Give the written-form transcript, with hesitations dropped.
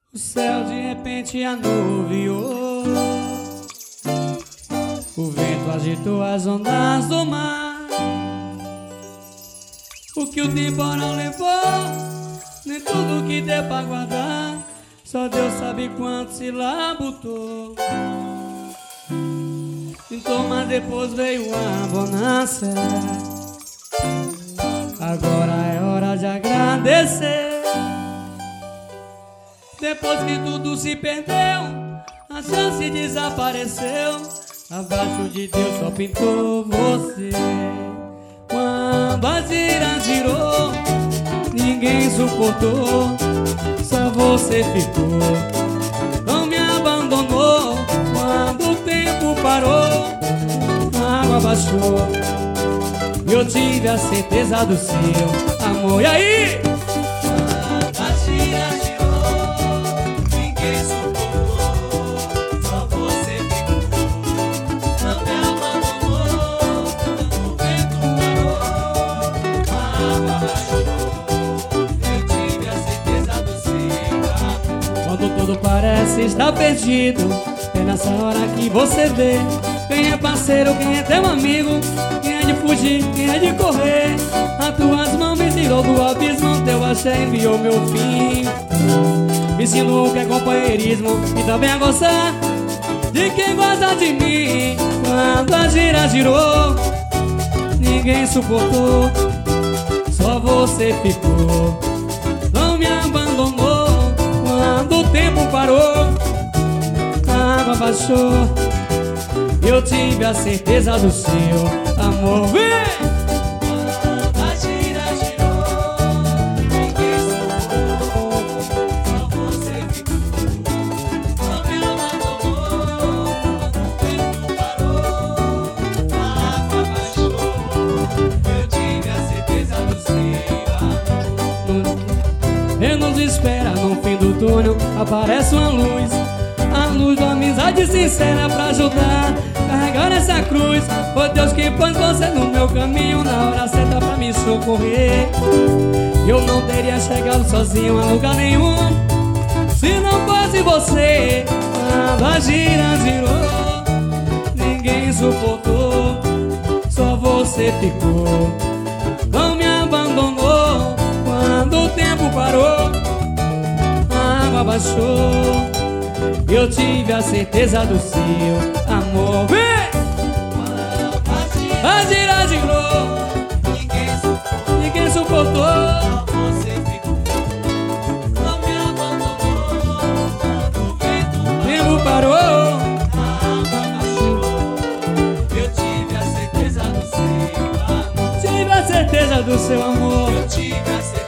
O céu de repente anuviou, o vento agitou as ondas do mar. O que o temporal levou, nem tudo que deu pra guardar, só Deus sabe quanto se labutou. Então, mas depois veio a bonança, agora é hora de agradecer. Depois que tudo se perdeu, a chance desapareceu. Abaixo de Deus só pintou você. Quando a gira girou, ninguém suportou, só você ficou. Não me abandonou. Quando o tempo parou, a água baixou e eu tive a certeza do seu amor. E aí? Quando a gira girou, ninguém suportou, só você ficou. Não me abandonou. Quando o vento parou, a água baixou, eu tive a certeza do seu amor. Quando tudo parece estar perdido, é nessa hora que você vê quem é parceiro, quem é teu amigo, quem é de fugir, quem é de correr. As tuas mãos me tirou do abismo, teu axé enviou meu fim. Me ensinou o que é companheirismo e também a gostar de quem gosta de mim. Quando a gira girou, ninguém suportou, só você ficou. Não me abandonou. Quando o tempo parou, a água baixou, eu tive a certeza do seu amor. Vem! Quando a gira girou, ninguém suportou, só você ficou. Não me abandonou. Quando o tempo parou, a água baixou, eu tive a certeza do seu amor. Menos espera, no fim do túnel aparece uma luz, a luz da amizade sincera pra ajudar carregar essa cruz. Foi Deus que pôs você no meu caminho na hora certa pra me socorrer. Eu não teria chegado sozinho a lugar nenhum se não fosse você. Quando a gira girou, ninguém suportou, só você ficou. Não me abandonou. Quando o tempo parou, a água baixou, eu tive a certeza do seu amor. Vem! A gira girou, ninguém suportou, só você ficou. Não me abandonou. Quando o tempo parou, a água baixou, eu tive a certeza do seu amor. Tive a certeza do seu amor. Eu tive a certeza.